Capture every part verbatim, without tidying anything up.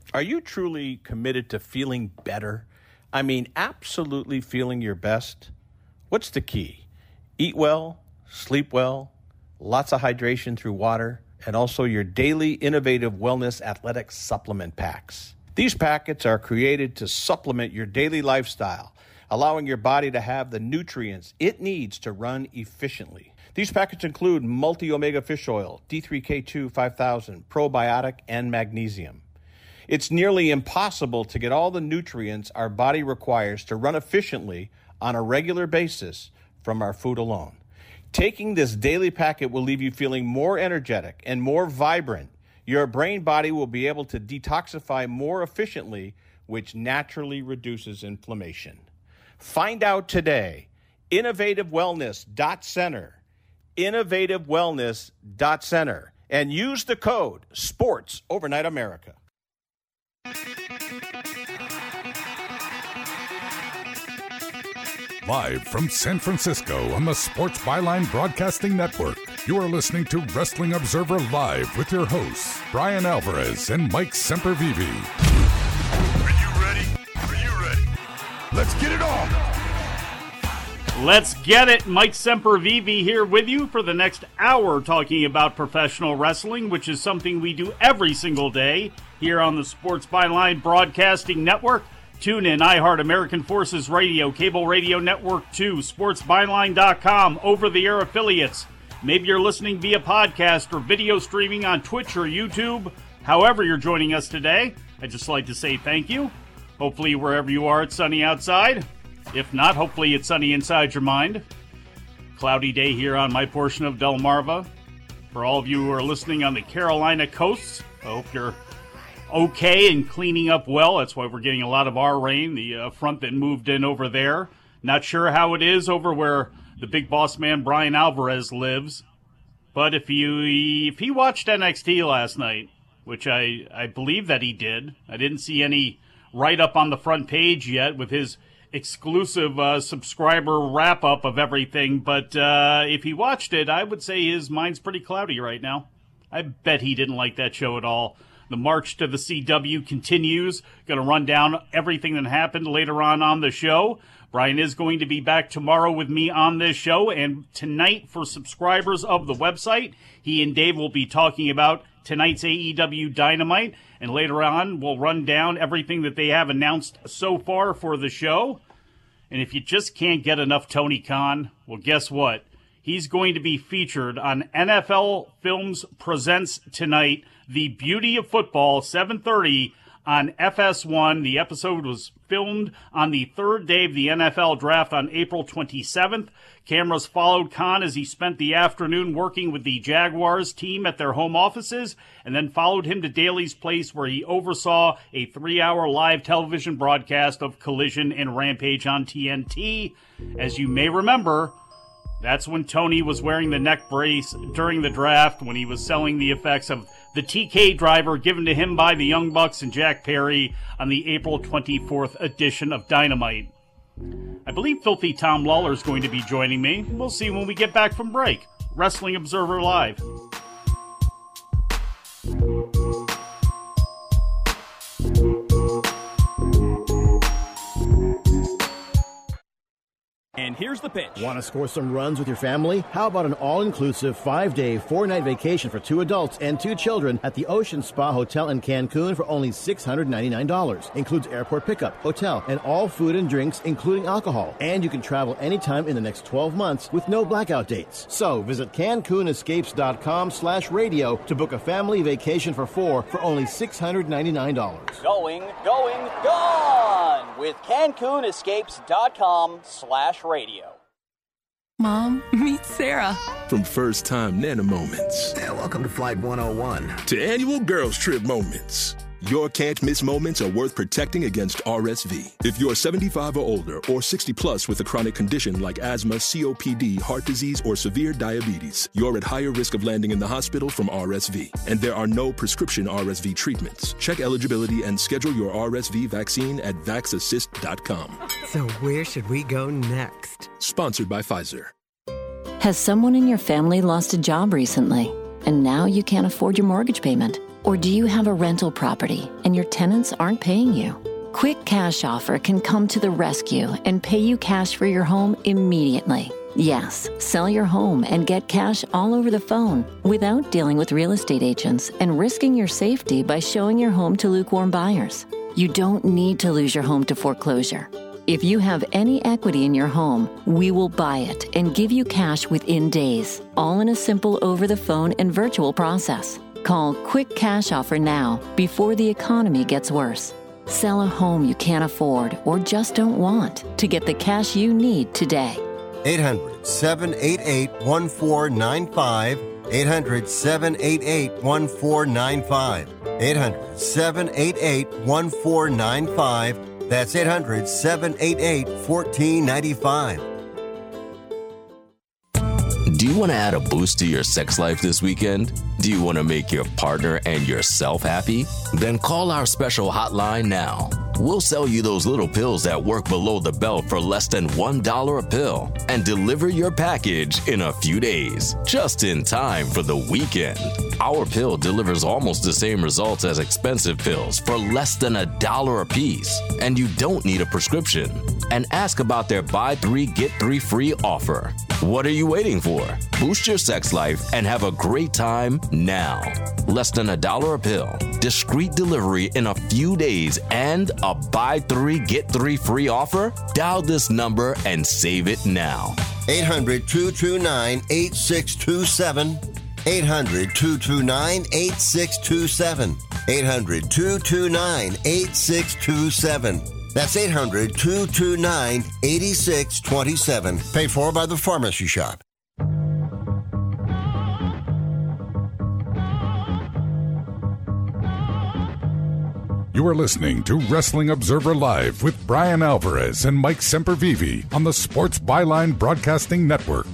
Are you truly committed to feeling better? I mean, absolutely feeling your best? What's the key? Eat well, sleep well, lots of hydration through water, and also your daily innovative wellness athletic supplement packs. These packets are created to supplement your daily lifestyle, allowing your body to have the nutrients it needs to run efficiently. These packets include multi-omega fish oil, D three K two five thousand, probiotic, and magnesium. It's nearly impossible to get all the nutrients our body requires to run efficiently on a regular basis from our food alone. Taking this daily packet will leave you feeling more energetic and more vibrant. Your brain body will be able to detoxify more efficiently, which naturally reduces inflammation. Find out today. innovative wellness dot center. innovative wellness dot center. And use the code SPORTS Overnight America. Live from San Francisco on the Sports Byline Broadcasting Network, you are listening to Wrestling Observer Live with your hosts, Brian Alvarez and Mike Sempervive. Are you ready? Are you ready? Let's get it on! Let's get it. Mike Sempervive here with you for the next hour talking about professional wrestling, which is something we do every single day here on the Sports Byline Broadcasting Network. Tune in, iHeart, American Forces Radio, Cable Radio Network two, sports byline dot com, over-the-air affiliates. Maybe you're listening via podcast or video streaming on Twitch or YouTube. However you're joining us today, I'd just like to say thank you. Hopefully wherever you are, it's sunny outside. If not, hopefully it's sunny inside your mind. Cloudy day here on my portion of Delmarva. For all of you who are listening on the Carolina coasts, I hope you're okay and cleaning up well. That's why we're getting a lot of our rain, the uh, front that moved in over there. Not sure how it is over where the big boss man Brian Alvarez lives. But if you if he watched N X T last night, which I, I believe that he did, I didn't see any write-up on the front page yet with his exclusive uh, subscriber wrap-up of everything. But uh, if he watched it, I would say his mind's pretty cloudy right now. I bet he didn't like that show at all. The march to the C W continues. Going to run down everything that happened later on on the show. Brian is going to be back tomorrow with me on this show. And tonight, for subscribers of the website, he and Dave will be talking about tonight's A E W Dynamite. And later on, we'll run down everything that they have announced so far for the show. And if you just can't get enough Tony Khan, well, guess what? He's going to be featured on N F L Films Presents tonight, The Beauty of Football, seven thirty on F S one. The episode was filmed on the third day of the N F L Draft on April twenty-seventh. Cameras followed Khan as he spent the afternoon working with the Jaguars team at their home offices, and then followed him to Daly's Place, where he oversaw a three-hour live television broadcast of Collision and Rampage on T N T. As you may remember, that's when Tony was wearing the neck brace during the draft, when he was selling the effects of the T K driver given to him by the Young Bucks and Jack Perry on the April twenty-fourth edition of Dynamite. I believe Filthy Tom Lawler is going to be joining me. We'll see when we get back from break. Wrestling Observer Live. And here's the pitch. Want to score some runs with your family? How about an all-inclusive five-day, four-night vacation for two adults and two children at the Ocean Spa Hotel in Cancun for only six hundred ninety-nine dollars. Includes airport pickup, hotel, and all food and drinks, including alcohol. And you can travel anytime in the next twelve months with no blackout dates. So visit CancunEscapes.com slash radio to book a family vacation for four for only six hundred ninety-nine dollars. Going, going, gone with CancunEscapes.com slash radio. Mom, meet Sarah. From first-time Nana moments. Yeah, welcome to Flight one oh one. To annual girls trip moments. Your can't-miss moments are worth protecting against R S V. If you're seventy-five or older or sixty plus with a chronic condition like asthma, C O P D, heart disease, or severe diabetes, you're at higher risk of landing in the hospital from R S V. And there are no prescription R S V treatments. Check eligibility and schedule your R S V vaccine at vax assist dot com. So where should we go next? Sponsored by Pfizer. Has someone in your family lost a job recently, and now you can't afford your mortgage payment? Or do you have a rental property and your tenants aren't paying you? Quick Cash Offer can come to the rescue and pay you cash for your home immediately. Yes, sell your home and get cash all over the phone without dealing with real estate agents and risking your safety by showing your home to lukewarm buyers. You don't need to lose your home to foreclosure. If you have any equity in your home, we will buy it and give you cash within days, all in a simple over-the-phone and virtual process. Call Quick Cash Offer now before the economy gets worse. Sell a home you can't afford or just don't want to get the cash you need today. eight hundred, seven eight eight, one four nine five. eight hundred, seven eight eight, one four nine five. eight hundred, seven eight eight, one four nine five. That's eight hundred, seven eight eight, one four nine five. Do you want to add a boost to your sex life this weekend? Do you want to make your partner and yourself happy? Then call our special hotline now. We'll sell you those little pills that work below the belt for less than one dollar a pill and deliver your package in a few days, just in time for the weekend. Our pill delivers almost the same results as expensive pills for less than a dollar a piece, and you don't need a prescription. And ask about their buy three, get three free offer. What are you waiting for? Boost your sex life and have a great time now. Less than a dollar a pill, discreet delivery in a few days, and a buy three, get three free offer? Dial this number and save it now. eight hundred, two two nine, eight six two seven. eight hundred, two two nine, eight six two seven. eight hundred, two two nine, eight six two seven. That's eight hundred, two two nine, eight six two seven. Paid for by the Pharmacy Shop. You are listening to Wrestling Observer Live with Brian Alvarez and Mike Sempervive on the Sports Byline Broadcasting Network.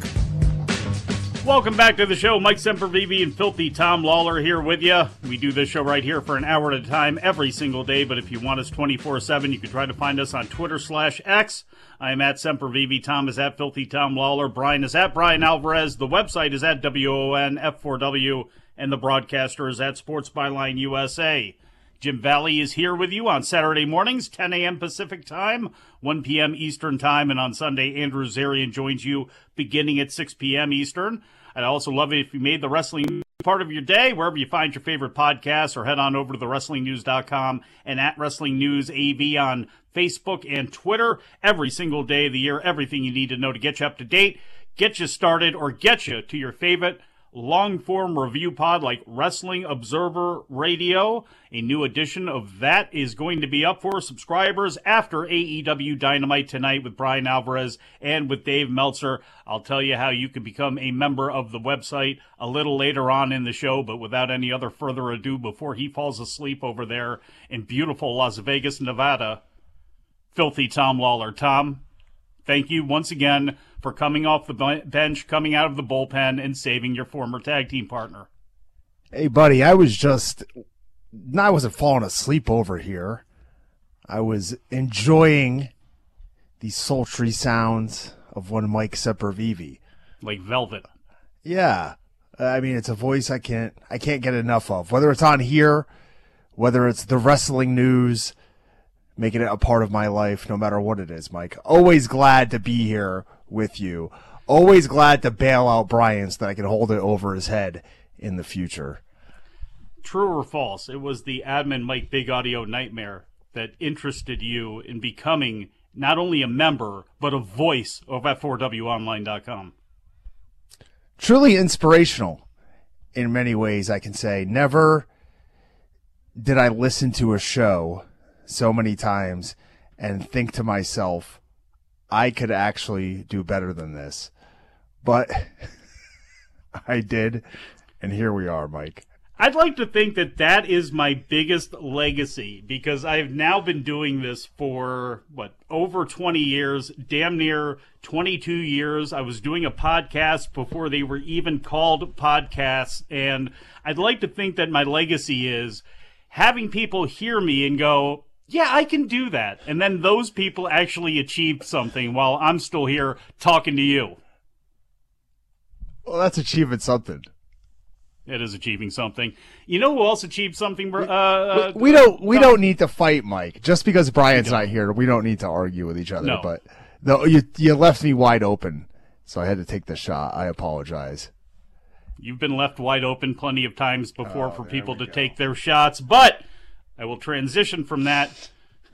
Welcome back to the show. Mike Sempervive and Filthy Tom Lawler here with you. We do this show right here for an hour at a time every single day, but if you want us twenty-four seven, you can try to find us on Twitter slash X. I am at Sempervive. Tom is at Filthy Tom Lawler. Brian is at Brian Alvarez. The website is at W O N F four W, and the broadcaster is at Sports Byline U S A. Jim Valley is here with you on Saturday mornings, ten a.m. Pacific Time, one p.m. Eastern Time, and on Sunday, Andrew Zarian joins you beginning at six p.m. Eastern. I'd also love it if you made the wrestling part of your day, wherever you find your favorite podcasts, or head on over to the wrestling news dot com and at Wrestling News A V on Facebook and Twitter. Every single day of the year, everything you need to know to get you up to date, get you started, or get you to your favorite long-form review pod like Wrestling Observer Radio. A new edition of that is going to be up for subscribers after A E W Dynamite tonight with Brian Alvarez and with Dave Meltzer. I'll tell you how you can become a member of the website a little later on in the show, but without any other further ado, before he falls asleep over there in beautiful Las Vegas, Nevada, Filthy Tom Lawler. Tom, thank you once again for coming off the bench, coming out of the bullpen, and saving your former tag team partner. Hey, buddy, I was just, I wasn't falling asleep over here. I was enjoying the sultry sounds of one Mike Sempervive. Like velvet. Yeah. I mean, it's a voice I can't, I can't get enough of. Whether it's on here, whether it's the wrestling news, making it a part of my life, no matter what it is, Mike. Always glad to be here with you. Always glad to bail out Brian so that I can hold it over his head in the future. True or false, it was the admin Mike Big Audio Nightmare that interested you in becoming not only a member, but a voice of F four W online dot com. Truly inspirational in many ways, I can say. Never did I listen to a show so many times and think to myself, I could actually do better than this. But I did, and here we are, Mike. I'd like to think that that is my biggest legacy, because I've now been doing this for, what, over twenty years, damn near twenty-two years. I was doing a podcast before they were even called podcasts, and I'd like to think that my legacy is having people hear me and go, yeah, I can do that. And then those people actually achieved something while I'm still here talking to you. Well, that's achieving something. It is achieving something. You know who else achieved something? Uh, uh, we, we don't. We don't need to fight, Mike. Just because Brian's not here, we don't need to argue with each other. No. But no, you you left me wide open, so I had to take the shot. I apologize. You've been left wide open plenty of times before Oh, for there people we to go. take their shots, but I will transition from that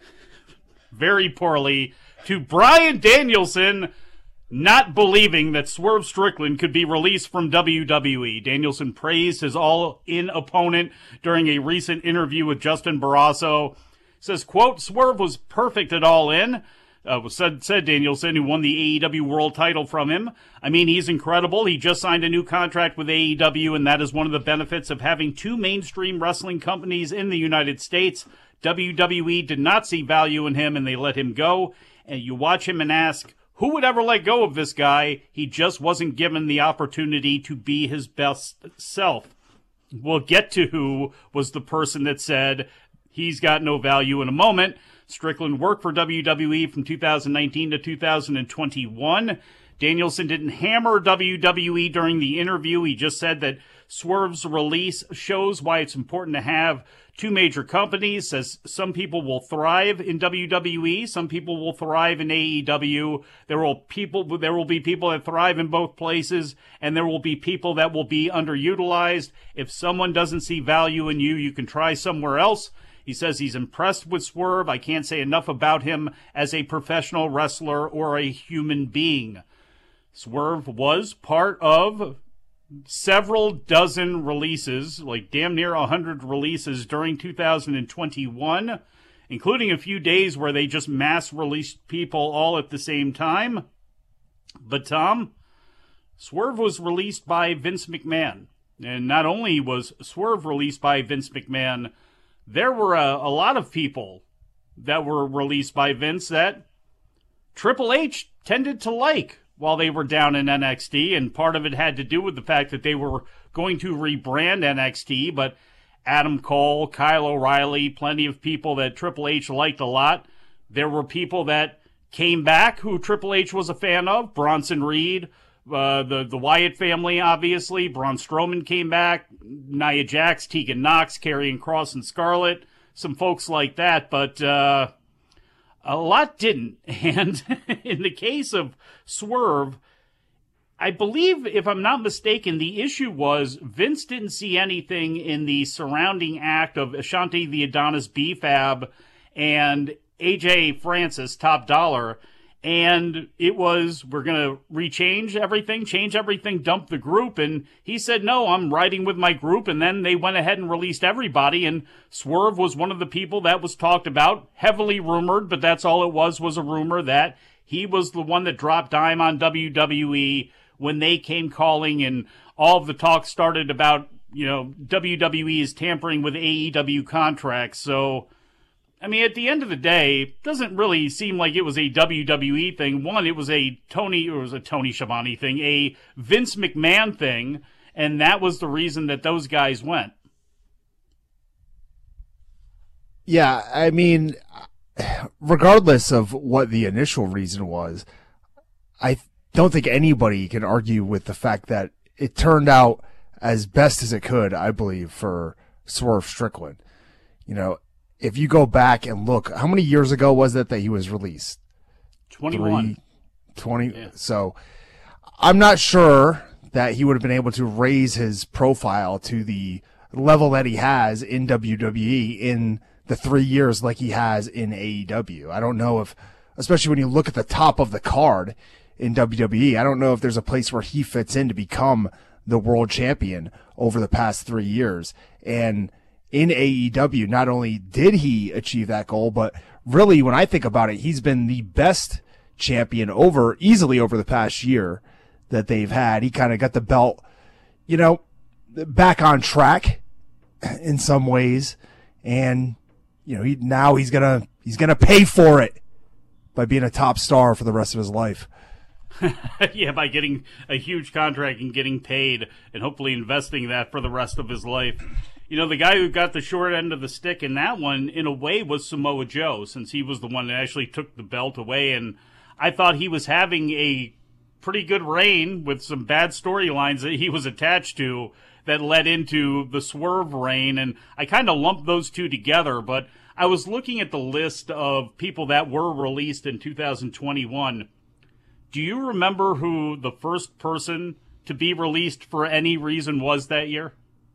very poorly to Bryan Danielson not believing that Swerve Strickland could be released from W W E. Danielson praised his all-in opponent during a recent interview with Justin Barrasso. Says, quote, Swerve was perfect at All In. Uh, was said, said Danielson, who won the A E W World title from him. I mean, he's incredible. He just signed a new contract with A E W, and that is one of the benefits of having two mainstream wrestling companies in the United States. W W E did not see value in him, and they let him go. And you watch him and ask, who would ever let go of this guy? He just wasn't given the opportunity to be his best self. We'll get to who was the person that said he's got no value in a moment. Strickland worked for W W E from two thousand nineteen to two thousand twenty-one. Danielson didn't hammer W W E during the interview. He just said that Swerve's release shows why it's important to have two major companies. Says some people will thrive in W W E, some people will thrive in A E W. There will people, there will be people that thrive in both places, and there will be people that will be underutilized. If someone doesn't see value in you, you can try somewhere else. He says he's impressed with Swerve. I can't say enough about him as a professional wrestler or a human being. Swerve was part of several dozen releases, like damn near one hundred releases during two thousand twenty-one, including a few days where they just mass released people all at the same time. But Tom, Swerve was released by Vince McMahon. And not only was Swerve released by Vince McMahon, there were a, a lot of people that were released by Vince that Triple H tended to like while they were down in N X T, and part of it had to do with the fact that they were going to rebrand N X T, but Adam Cole, Kyle O'Reilly, plenty of people that Triple H liked a lot. There were people that came back who Triple H was a fan of, Bronson Reed, uh, the, the Wyatt family, obviously. Braun Strowman came back, Nia Jax, Tegan Nox, Karrion Kross, and Scarlett, some folks like that, but uh, a lot didn't. And in the case of Swerve, I believe, if I'm not mistaken, the issue was Vince didn't see anything in the surrounding act of Ashanti the Adonis B-Fab and A J Francis, Top Dollar, and it was, we're going to rechange everything, change everything, dump the group, and he said, no, I'm riding with my group, and then they went ahead and released everybody, and Swerve was one of the people that was talked about, heavily rumored, but that's all it was, was a rumor that he was the one that dropped dime on W W E when they came calling, and all of the talk started about, you know, W W E is tampering with A E W contracts. So, I mean, at the end of the day, it doesn't really seem like it was a W W E thing. One, it was a Tony, it was a Tony Schiavone thing, a Vince McMahon thing, and that was the reason that those guys went. Yeah, I mean, regardless of what the initial reason was, I don't think anybody can argue with the fact that it turned out as best as it could, I believe, for Swerve Strickland. You know, if you go back and look, how many years ago was it that he was released? twenty-one. Three, twenty. Yeah. So I'm not sure that he would have been able to raise his profile to the level that he has in W W E in the three years like he has in A E W. I don't know if, especially when you look at the top of the card in W W E, I don't know if there's a place where he fits in to become the world champion over the past three years. And in A E W, not only did he achieve that goal, but really, when I think about it, he's been the best champion over, easily over the past year that they've had. He kind of got the belt, you know, back on track in some ways. And, you know, he, now he's gonna, he's gonna pay for it by being a top star for the rest of his life. Yeah, by getting a huge contract and getting paid and hopefully investing that for the rest of his life. You know, the guy who got the short end of the stick in that one, in a way, was Samoa Joe, since he was the one that actually took the belt away. And I thought he was having a pretty good reign with some bad storylines that he was attached to. that led into the Swerve reign, and I kind of lumped those two together, but I was looking at the list of people that were released in two thousand twenty-one. Do you remember who the first person to be released for any reason was that year?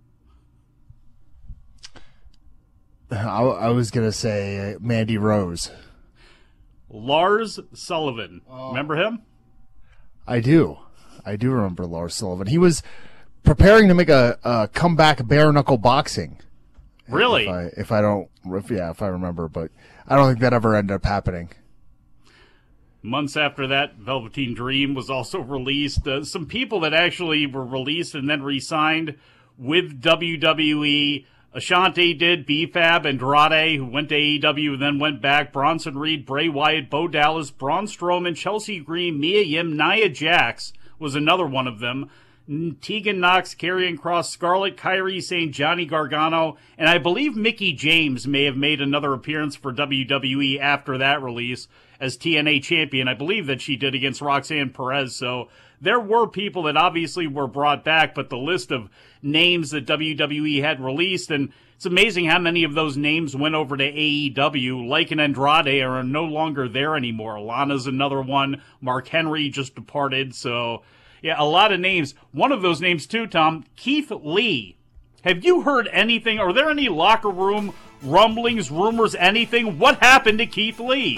I, I was going to say Mandy Rose. Lars Sullivan. Oh. Remember him? I do. I do remember Lars Sullivan. He was preparing to make a, a comeback bare knuckle boxing. Really? If I, if I don't, if, yeah, if I remember, but I don't think that ever ended up happening. Months after that, Velveteen Dream was also released. Uh, some people that actually were released and then re-signed with W W E. Ashanti did, B-Fab, Andrade, who went to A E W and then went back, Bronson Reed, Bray Wyatt, Bo Dallas, Braun Strowman, Chelsea Green, Mia Yim, Nia Jax was another one of them. Tegan Knox, Karrion Kross, Scarlett, Kairi Sane, Johnny Gargano, and I believe Mickie James may have made another appearance for W W E after that release as T N A champion. I believe that she did against Roxanne Perez, so there were people that obviously were brought back, but the list of names that W W E had released, and it's amazing how many of those names went over to A E W. Like and Andrade are no longer there anymore. Lana's another one. Mark Henry just departed, so yeah, a lot of names. One of those names, too, Tom, Keith Lee. Have you heard anything? Are there any locker room rumblings, rumors, anything? What happened to Keith Lee?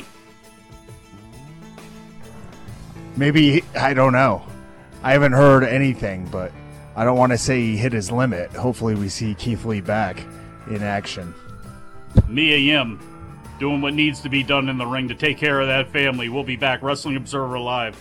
Maybe, I don't know. I haven't heard anything, but I don't want to say he hit his limit. Hopefully we see Keith Lee back in action. Mia Yim doing what needs to be done in the ring to take care of that family. We'll be back. Wrestling Observer Live.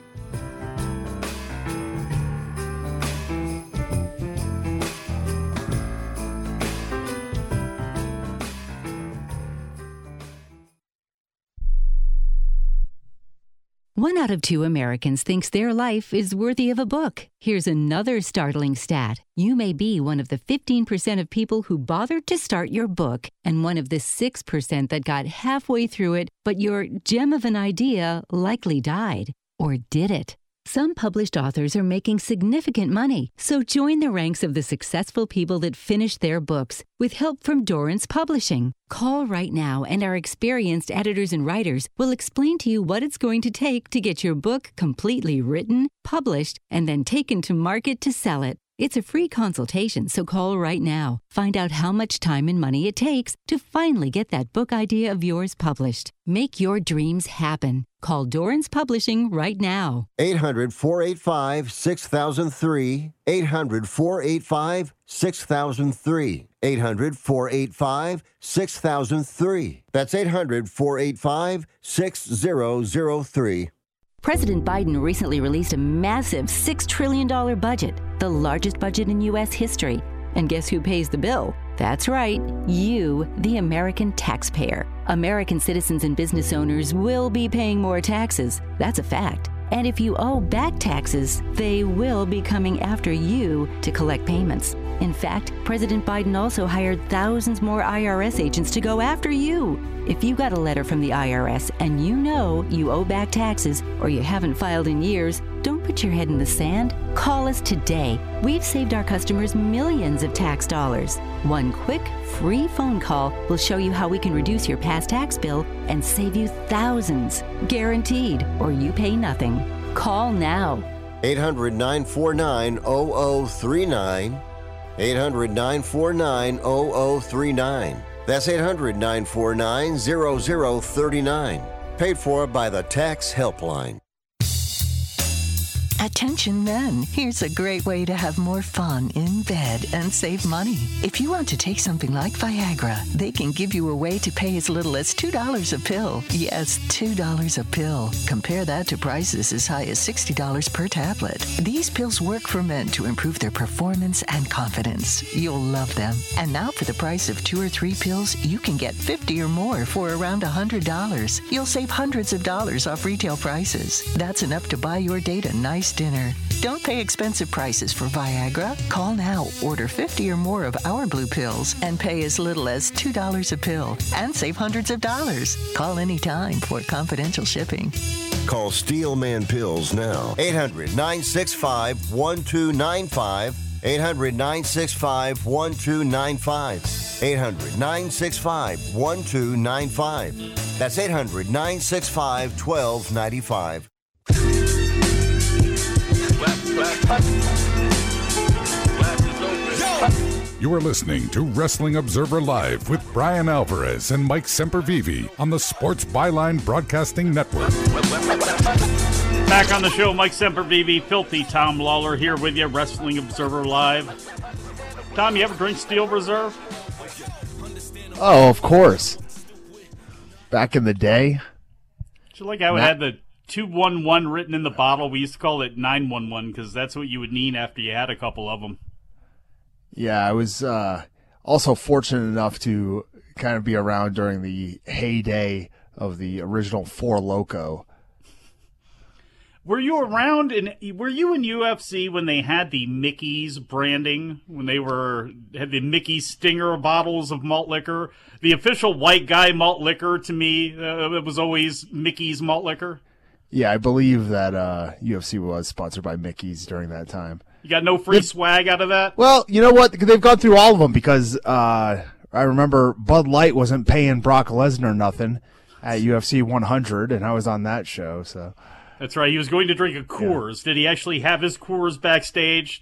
One out of two Americans thinks their life is worthy of a book. Here's another startling stat. You may be one of the fifteen percent of people who bothered to start your book and one of the six percent that got halfway through it, but your gem of an idea likely died. Or did it? Some published authors are making significant money, so join the ranks of the successful people that finish their books with help from Dorrance Publishing. Call right now and our experienced editors and writers will explain to you what it's going to take to get your book completely written, published, and then taken to market to sell it. It's a free consultation, so call right now. Find out how much time and money it takes to finally get that book idea of yours published. Make your dreams happen. Call Dorrance Publishing right now. eight hundred, four eight five, six thousand three. eight hundred, four eight five, six thousand three. eight hundred, four eight five, six thousand three. That's eight hundred, four eight five, six thousand three. President Biden recently released a massive six trillion dollars budget, the largest budget in U S history. And guess who pays the bill? That's right, you, the American taxpayer. American citizens and business owners will be paying more taxes. That's a fact. And if you owe back taxes, they will be coming after you to collect payments. In fact, President Biden also hired thousands more I R S agents to go after you. If you got a letter from the I R S and you know you owe back taxes or you haven't filed in years, don't put your head in the sand. Call us today. We've saved our customers millions of tax dollars. One quick, free phone call will show you how we can reduce your past tax bill and save you thousands. Guaranteed, or you pay nothing. Call now. eight hundred, nine four nine, zero zero three nine. eight hundred, nine four nine, zero zero three nine. That's eight hundred, nine four nine, zero zero three nine. Paid for by the Tax Helpline. Attention men, here's a great way to have more fun in bed and save money. If you want to take something like Viagra, they can give you a way to pay as little as two dollars a pill. Yes, two dollars a pill. Compare that to prices as high as sixty dollars per tablet. These pills work for men to improve their performance and confidence. You'll love them. And now for the price of two or three pills, you can get fifty or more for around one hundred dollars. You'll save hundreds of dollars off retail prices. That's enough to buy your date a nice dinner. Don't pay expensive prices for Viagra. Call now, order fifty or more of our blue pills, and pay as little as two dollars a pill and save hundreds of dollars. Call anytime for confidential shipping. Call Steelman Pills now. eight hundred, nine six five, one two nine five. eight hundred, nine six five, one two nine five. eight hundred, nine six five, one two nine five. That's eight hundred, nine six five, one two nine five. You are listening to Wrestling Observer Live with Brian Alvarez and Mike Sempervive on the Sports Byline Broadcasting Network. Back on the show, Mike Sempervive, Filthy Tom Lawler here with you, Wrestling Observer Live. Tom, you ever drink Steel Reserve? Oh, of course. Back in the day. Did you like how it had the two one one written in the bottle? We used to call it nine one one because that's what you would need after you had a couple of them. Yeah, I was uh, also fortunate enough to kind of be around during the heyday of the original Four Loko. Were you around in? Were you in U F C when they had the Mickey's branding? When they were had the Mickey Stinger bottles of malt liquor? The official white guy malt liquor to me, uh, it was always Mickey's malt liquor. Yeah, I believe that uh, U F C was sponsored by Mickey's during that time. You got no free swag out of that? Well, you know what? They've gone through all of them because uh, I remember Bud Light wasn't paying Brock Lesnar nothing at U F C one hundred, and I was on that show. So that's right. He was going to drink a Coors. Yeah. Did he actually have his Coors backstage?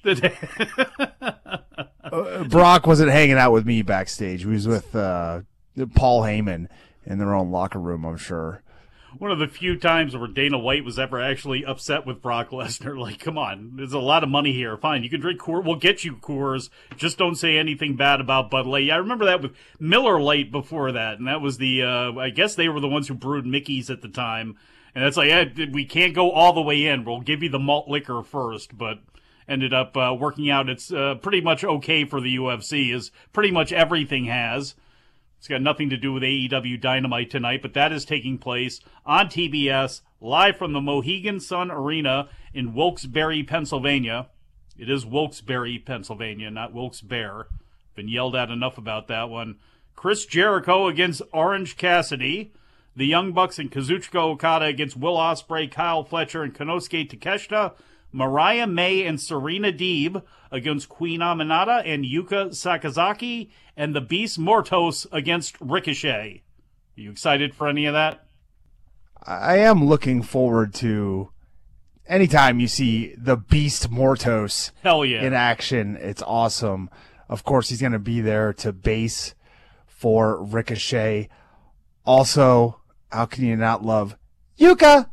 uh, Brock wasn't hanging out with me backstage. He was with uh, Paul Heyman in their own locker room, I'm sure. One of the few times where Dana White was ever actually upset with Brock Lesnar. Like, come on, there's a lot of money here. Fine, you can drink Coors. We'll get you Coors. Just don't say anything bad about Bud Light. Yeah, I remember that with Miller Lite before that, and that was the, uh, I guess they were the ones who brewed Mickey's at the time. And that's like, yeah, we can't go all the way in. We'll give you the malt liquor first, but ended up uh, working out. It's uh, pretty much okay for the U F C, as pretty much everything has. It's got nothing to do with A E W Dynamite tonight, but that is taking place on T B S, live from the Mohegan Sun Arena in Wilkes-Barre, Pennsylvania. It is Wilkes-Barre, Pennsylvania, not Wilkes-Barre. Been yelled at enough about that one. Chris Jericho against Orange Cassidy. The Young Bucks and Kazuchika Okada against Will Ospreay, Kyle Fletcher, and Konosuke Takeshita. Mariah May and Serena Deeb against Queen Aminata and Yuka Sakazaki, and the Beast Mortos against Ricochet. Are you excited for any of that? I am looking forward to anytime you see the Beast Mortos Hell yeah. in action. It's awesome. Of course, he's going to be there to base for Ricochet. Also, how can you not love Yuka?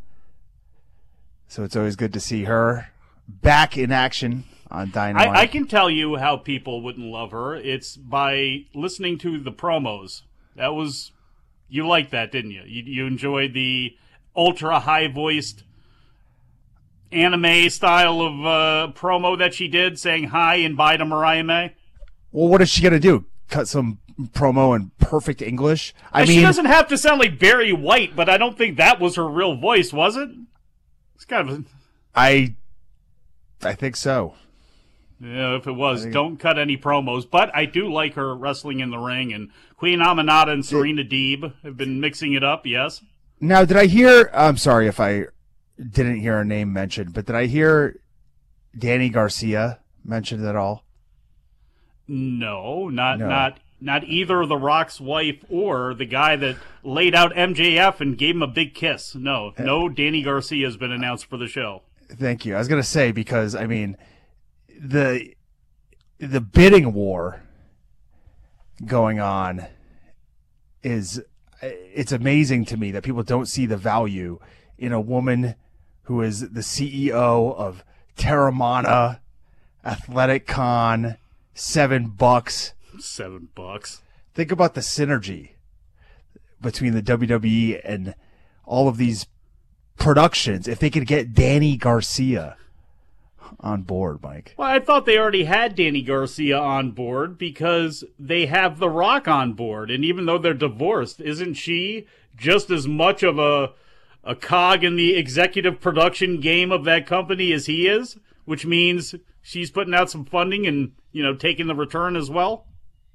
So it's always good to see her back in action on Dynamite. I, I can tell you how people wouldn't love her. It's by listening to the promos. That was, you liked that, didn't you? You, you enjoyed the ultra high voiced anime style of uh, promo that she did, saying hi and bye to Mariah May. Well, what is she gonna do? Cut some promo in perfect English? I and mean, she doesn't have to sound like Barry White, but I don't think that was her real voice, was it? It's kind of. A... I, I think so. Yeah, if it was, don't cut any promos. But I do like her wrestling in the ring, and Queen Aminata and Serena Deeb have been mixing it up. Yes. Now, did I hear? I'm sorry if I didn't hear her name mentioned, but did I hear Danny Garcia mentioned at all? No, not No. not not either The Rock's wife or the guy that laid out M J F and gave him a big kiss. No, no Danny Garcia has been announced for the show. Thank you. I was going to say, because, I mean, the the bidding war going on is, it's amazing to me that people don't see the value in a woman who is the C E O of Terramana, Athletic Con, Seven Bucks. Seven Bucks. Think about the synergy between the W W E and all of these productions. If they could get Danny Garcia on board, Mike. Well, I thought they already had Danny Garcia on board because they have The Rock on board. And even though they're divorced, isn't she just as much of a a cog in the executive production game of that company as he is? Which means she's putting out some funding and, you know, taking the return as well?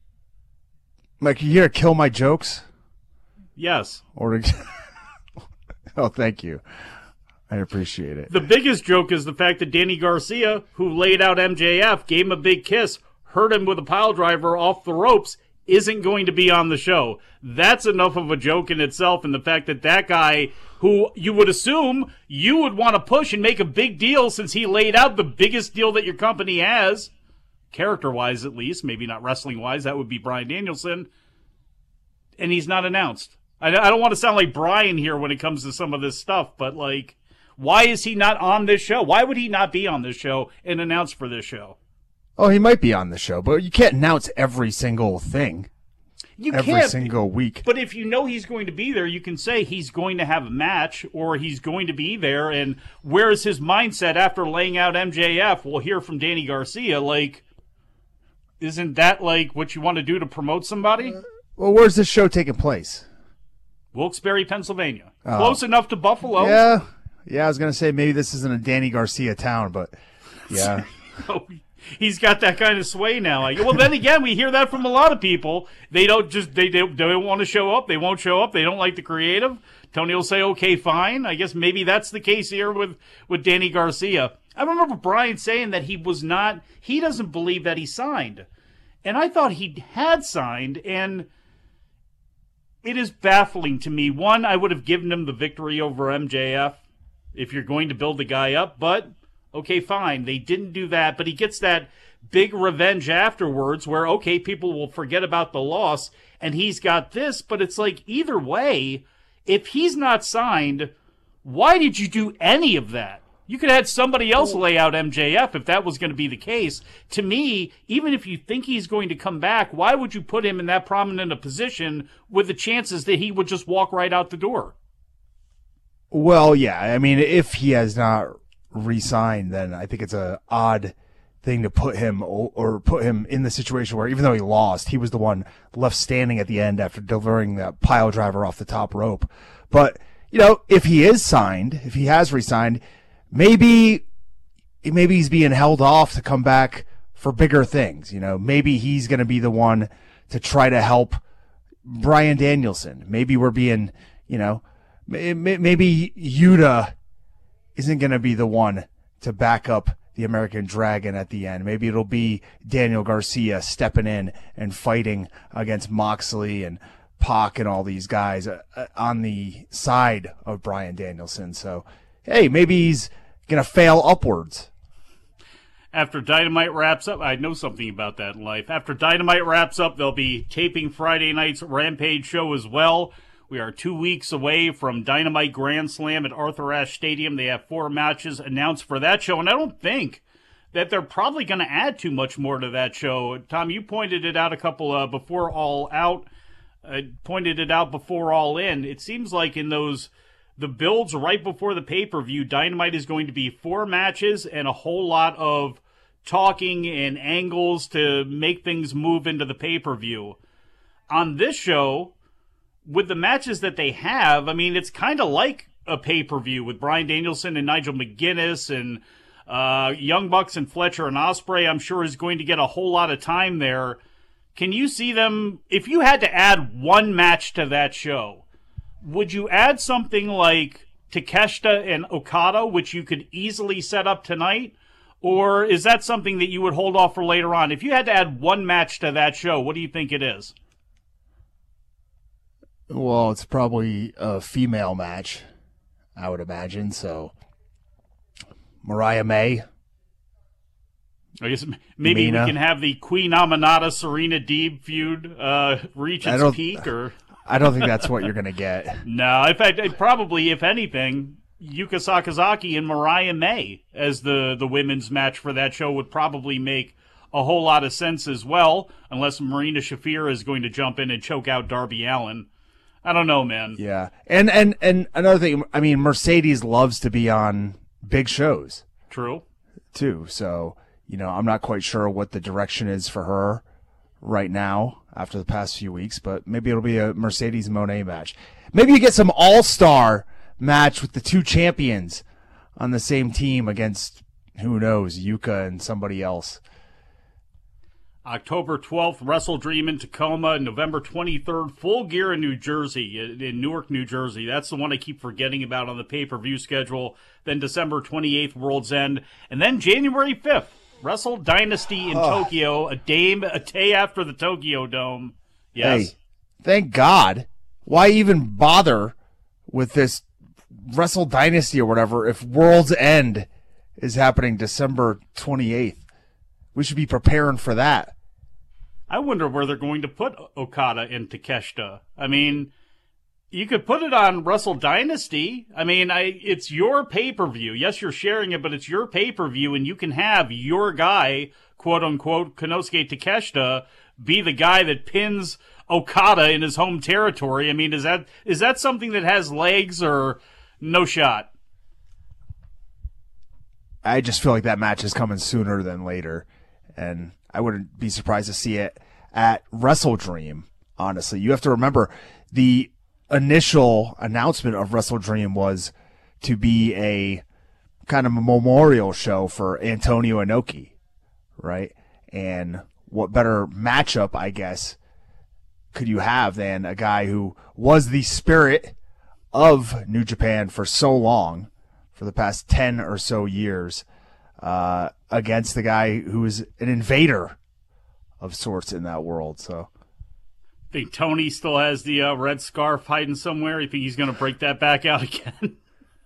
Mike, you here to kill my jokes? Yes. Or to... Oh, thank you. I appreciate it. The biggest joke is the fact that Danny Garcia, who laid out M J F, gave him a big kiss, hurt him with a pile driver off the ropes, isn't going to be on the show. That's enough of a joke in itself, and the fact that that guy, who you would assume you would want to push and make a big deal since he laid out the biggest deal that your company has, character-wise at least, maybe not wrestling-wise, that would be Bryan Danielson, and he's not announced. I, I don't want to sound like Brian here when it comes to some of this stuff, but, like, why is he not on this show? Why would he not be on this show and announce for this show? Oh, he might be on the show, but you can't announce every single thing. You every can't, single week. But if you know he's going to be there, you can say he's going to have a match or he's going to be there. And where is his mindset after laying out M J F? We'll hear from Danny Garcia. Like, isn't that like what you want to do to promote somebody? Uh, well, where's this show taking place? Wilkes-Barre, Pennsylvania. Oh. Close enough to Buffalo. Yeah. Yeah, I was going to say maybe this isn't a Danny Garcia town, but yeah. Oh, he's got that kind of sway now. Like, well, then again, we hear that from a lot of people. They don't just they, they don't want to show up. They won't show up. They don't like the creative. Tony will say, "Okay, fine." I guess maybe that's the case here with with Danny Garcia. I remember Brian saying that he was not. He doesn't believe that he signed, and I thought he had signed. And it is baffling to me. One, I would have given him the victory over M J F if you're going to build the guy up, but. Okay, fine. They didn't do that, but he gets that big revenge afterwards where, okay, people will forget about the loss, and he's got this, but it's like, either way, if he's not signed, why did you do any of that? You could have had somebody else lay out M J F if that was going to be the case. To me, even if you think he's going to come back, why would you put him in that prominent a position with the chances that he would just walk right out the door? Well, yeah. I mean, if he has not re-signed, then I think it's a odd thing to put him or put him in the situation where even though he lost, he was the one left standing at the end after delivering that pile driver off the top rope. But, you know, if he is signed, if he has re-signed, maybe, maybe he's being held off to come back for bigger things. You know, maybe he's going to be the one to try to help Bryan Danielson. Maybe we're being, you know, maybe Yuta isn't going to be the one to back up the American Dragon at the end. Maybe it'll be Daniel Garcia stepping in and fighting against Moxley and Pac and all these guys uh, on the side of Bryan Danielson. So, hey, maybe he's going to fail upwards. After Dynamite wraps up, I know something about that in life. After Dynamite wraps up, they'll be taping Friday night's Rampage show as well. We are two weeks away from Dynamite Grand Slam at Arthur Ashe Stadium. They have four matches announced for that show, and I don't think that they're probably going to add too much more to that show. Tom, you pointed it out a couple uh, before All Out, uh, pointed it out before All In. It seems like in those the builds right before the pay-per-view, Dynamite is going to be four matches and a whole lot of talking and angles to make things move into the pay-per-view. On this show, with the matches that they have, I mean, it's kind of like a pay-per-view with Bryan Danielson and Nigel McGuinness and uh, Young Bucks and Fletcher and Ospreay. I'm sure is going to get a whole lot of time there. Can you see them, if you had to add one match to that show, would you add something like Takeshita and Okada, which you could easily set up tonight? Or is that something that you would hold off for later on? If you had to add one match to that show, what do you think it is? Well, it's probably a female match, I would imagine. So, Mariah May. I guess maybe Mina. We can have the Queen Aminata Serena Deeb feud uh, reach its peak, or I don't think that's what you're going to get. No, in fact, probably if anything, Yuka Sakazaki and Mariah May as the the women's match for that show would probably make a whole lot of sense as well, unless Marina Shafir is going to jump in and choke out Darby Allin. I don't know, man. Yeah. And, and, and another thing, I mean, Mercedes loves to be on big shows. True. Too. So, you know, I'm not quite sure what the direction is for her right now after the past few weeks, but maybe it'll be a Mercedes Moné match. Maybe you get some all-star match with the two champions on the same team against, who knows, Yuka and somebody else. October twelfth, Wrestle Dream in Tacoma. November twenty-third, Full Gear in New Jersey, in Newark, New Jersey. That's the one I keep forgetting about on the pay-per-view schedule. Then December twenty-eighth, World's End. And then January fifth, Wrestle Dynasty in oh. Tokyo, a day, a day after the Tokyo Dome. Yes. Hey, thank God. Why even bother with this Wrestle Dynasty or whatever if World's End is happening December twenty-eighth? We should be preparing for that. I wonder where they're going to put Okada and Takeshita. I mean, you could put it on Wrestle Dynasty. I mean, I it's your pay-per-view. Yes, you're sharing it, but it's your pay-per-view, and you can have your guy, quote-unquote, Konosuke Takeshita, be the guy that pins Okada in his home territory. I mean, is that is that something that has legs or no shot? I just feel like that match is coming sooner than later, and I wouldn't be surprised to see it at Wrestle Dream, honestly. You have to remember, the initial announcement of Wrestle Dream was to be a kind of a memorial show for Antonio Inoki, right? And what better matchup, I guess, could you have than a guy who was the spirit of New Japan for so long, for the past ten or so years, uh, against the guy who is an invader of sorts in that world. So, think Tony still has the uh, red scarf hiding somewhere? You think he's going to break that back out again?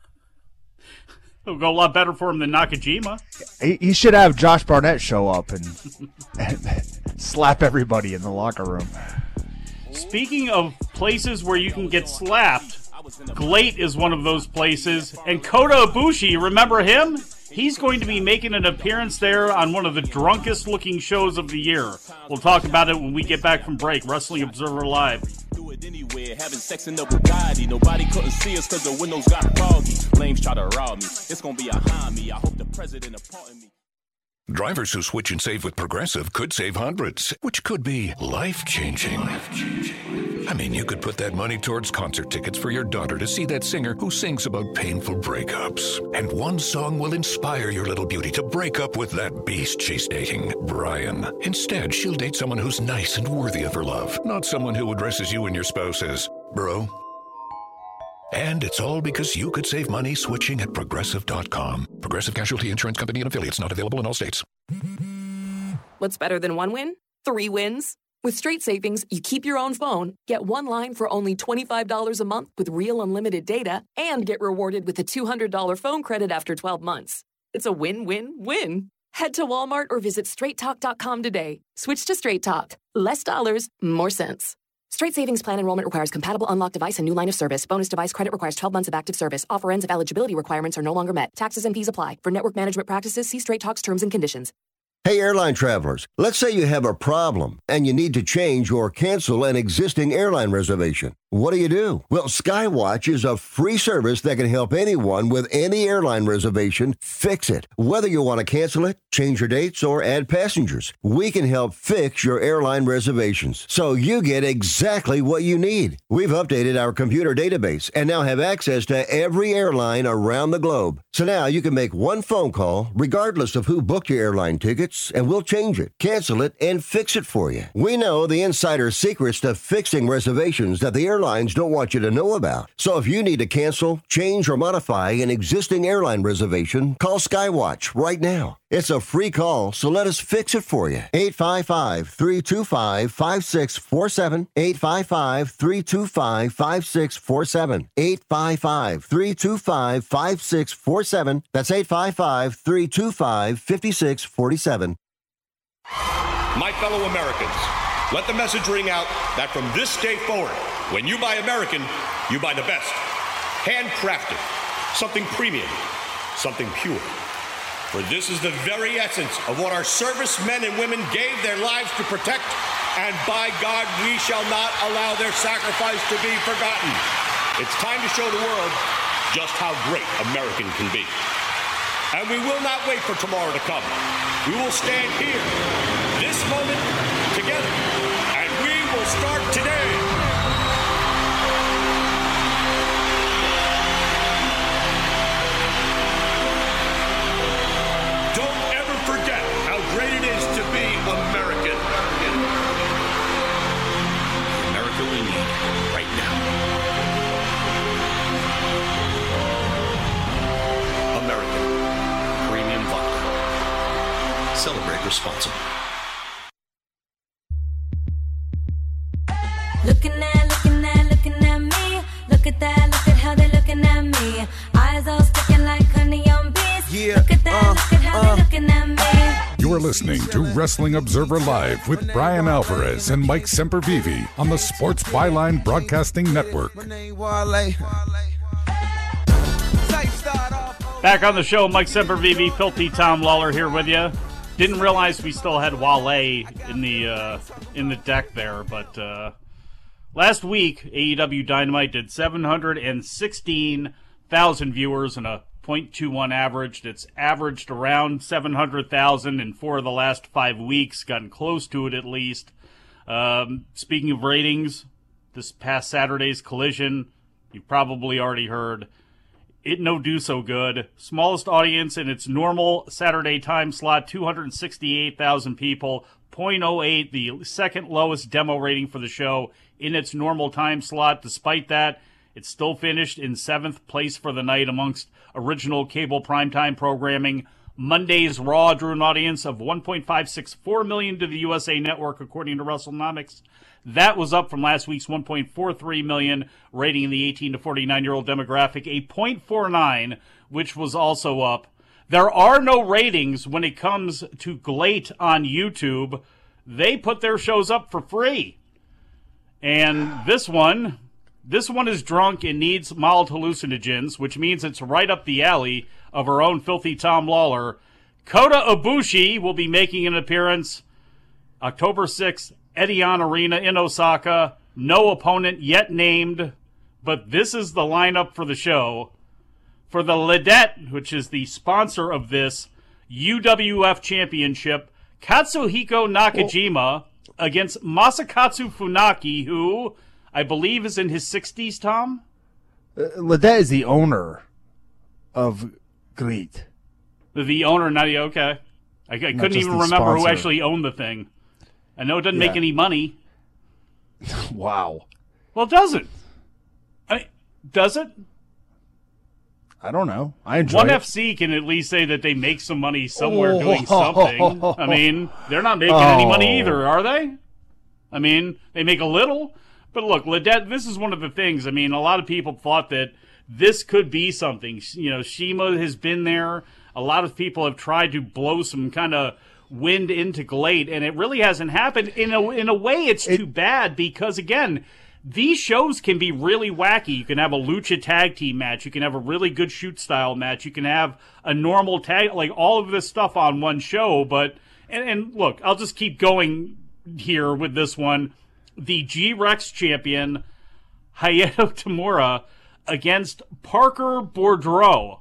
It'll go a lot better for him than Nakajima. He, he should have Josh Barnett show up and, and slap everybody in the locker room. Speaking of places where you can get slapped, Glate is one of those places. And Kota Ibushi, remember him? He's going to be making an appearance there on one of the drunkest-looking shows of the year. We'll talk about it when we get back from break. Wrestling Observer Live. Do it anywhere, having sex in the Bugatti. Nobody couldn't see us because the windows got foggy. Flames try to rob me. It's going to be behind me. I hope the president pardon me. Drivers who switch and save with Progressive could save hundreds, which could be life-changing. Life-changing. I mean, you could put that money towards concert tickets for your daughter to see that singer who sings about painful breakups. And one song will inspire your little beauty to break up with that beast she's dating, Brian. Instead, she'll date someone who's nice and worthy of her love, not someone who addresses you and your spouse as bro. And it's all because you could save money switching at Progressive dot com. Progressive Casualty Insurance Company and Affiliates, not available in all states. What's better than one win? Three wins. With Straight Savings, you keep your own phone, get one line for only twenty-five dollars a month with real unlimited data, and get rewarded with a two hundred dollars phone credit after twelve months. It's a win-win-win. Head to Walmart or visit straight talk dot com today. Switch to Straight Talk. Less dollars, more sense. Straight Savings Plan enrollment requires compatible unlocked device and new line of service. Bonus device credit requires twelve months of active service. Offer ends if eligibility requirements are no longer met. Taxes and fees apply. For network management practices, see Straight Talk's terms and conditions. Hey, airline travelers, let's say you have a problem and you need to change or cancel an existing airline reservation. What do you do? Well, Skywatch is a free service that can help anyone with any airline reservation fix it. Whether you want to cancel it, change your dates, or add passengers, we can help fix your airline reservations so you get exactly what you need. We've updated our computer database and now have access to every airline around the globe. So now you can make one phone call regardless of who booked your airline tickets, and we'll change it, cancel it, and fix it for you. We know the insider secrets to fixing reservations that the airline Airlines don't want you to know about. So if you need to cancel, change, or modify an existing airline reservation, call Skywatch right now. It's a free call, so let us fix it for you. eight five five, three two five, five six four seven. eight five five, three two five, five six four seven. eight five five, three two five, five six four seven. That's eight five five, three two five, five six four seven. My fellow Americans, let the message ring out that from this day forward, when you buy American, you buy the best. Handcrafted, something premium, something pure. For this is the very essence of what our servicemen and women gave their lives to protect, and by God, we shall not allow their sacrifice to be forgotten. It's time to show the world just how great American can be. And we will not wait for tomorrow to come. We will stand here, this moment, together, and we will start today. Don't ever forget how great it is to be American. Celebrate responsibly. Looking at, looking at, looking at me. Look at that, look at how they're looking at me. Eyes all sticking like honey on bees. Yeah, look at that, uh, look at how uh. they're looking at me. You are listening to Wrestling Observer Live with Brian Alvarez and Mike Sempervive on the Sports Byline Broadcasting Network. Back on the show, Mike Sempervive, Filthy Tom Lawler here with you. Didn't realize we still had Wale in the uh, in the deck there, but uh, last week A E W Dynamite did seven hundred sixteen thousand viewers and a point two one average. It's averaged around seven hundred thousand in four of the last five weeks, gotten close to it at least. Um, speaking of ratings, this past Saturday's Collision, you've probably already heard, it no do so good. Smallest audience in its normal Saturday time slot, two hundred sixty-eight thousand people, point oh eight, the second lowest demo rating for the show in its normal time slot. Despite that, it still finished in seventh place for the night amongst original cable primetime programming. Monday's Raw drew an audience of one point five six four million to the U S A Network, according to WrestleNomics. That was up from last week's one point four three million, rating in the eighteen to forty-nine-year-old demographic, a point four nine, which was also up. There are no ratings when it comes to GLATE on YouTube. They put their shows up for free. And this one, this one is drunk and needs mild hallucinogens, which means it's right up the alley of our own Filthy Tom Lawler. Kota Ibushi will be making an appearance October sixth, Edion Arena in Osaka. No opponent yet named, but this is the lineup for the show. For the Lidet, which is the sponsor of this U W F Championship, Katsuhiko Nakajima against Masakatsu Funaki, who I believe is in his sixties, Tom? Uh, Lidet is the owner of GLATE. The owner, not okay. I, I couldn't even remember sponsor. Who actually owned the thing. I know it doesn't yeah. make any money. Wow. Well, it doesn't. I mean, does it? I don't know. I enjoy One it. F C can at least say that they make some money somewhere oh. doing something. I mean, they're not making oh. any money either, are they? I mean, they make a little. But look, Lidet, this is one of the things. I mean, a lot of people thought that this could be something. You know, Shima has been there. A lot of people have tried to blow some kind of wind into GLATE, and it really hasn't happened. In a, in a way, it's it, too bad because, again, these shows can be really wacky. You can have a lucha tag team match. You can have a really good shoot style match. You can have a normal tag, like all of this stuff on one show. But, and, and look, I'll just keep going here with this one. The G-Rex champion, Hayato Tamura, against Parker Boudreaux.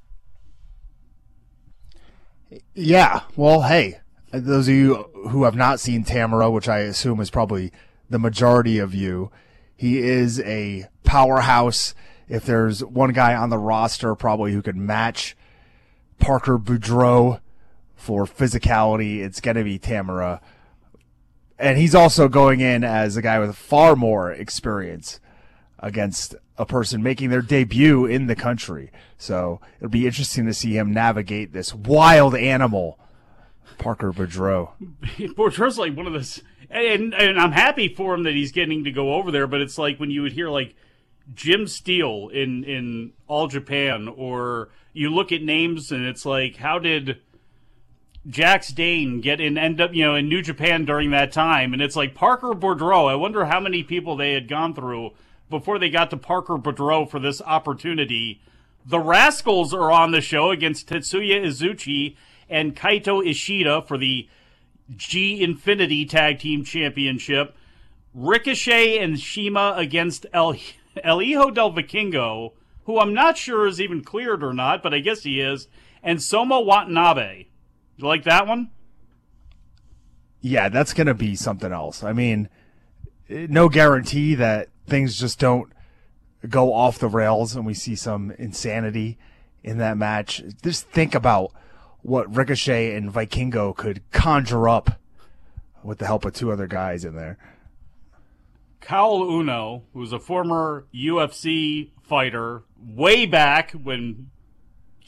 Yeah, well, hey, those of you who have not seen Tamura, which I assume is probably the majority of you, he is a powerhouse. If there's one guy on the roster probably who could match Parker Boudreaux for physicality, it's going to be Tamura. And he's also going in as a guy with far more experience against a person making their debut in the country. So it'll be interesting to see him navigate this wild animal, Parker Boudreaux. Boudreaux's like one of those, and, and I'm happy for him that he's getting to go over there, but it's like when you would hear like Jim Steele in, in All Japan, or you look at names and it's like, how did Jax Dane get in, end up, you know, in New Japan during that time? And it's like Parker Boudreaux. I wonder how many people they had gone through before they got to Parker Boudreaux for this opportunity. The Rascals are on the show against Tetsuya Izuchi and Kaito Ishida for the G Infinity Tag Team Championship. Ricochet and Shima against El, El Hijo del Vikingo, who I'm not sure is even cleared or not, but I guess he is, and Soma Watanabe. You like that one? Yeah, that's going to be something else. I mean, no guarantee that things just don't go off the rails and we see some insanity in that match. Just think about what Ricochet and Vikingo could conjure up with the help of two other guys in there. Kaoru Uno, who's a former U F C fighter way back when